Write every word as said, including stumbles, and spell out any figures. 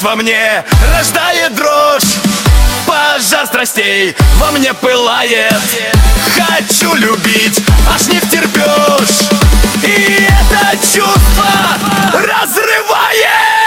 бушует во мне, рождает дрожь. Пожар страстей во мне пылает. Хочу любить, аж не втерпешь. И это чувство разрывает.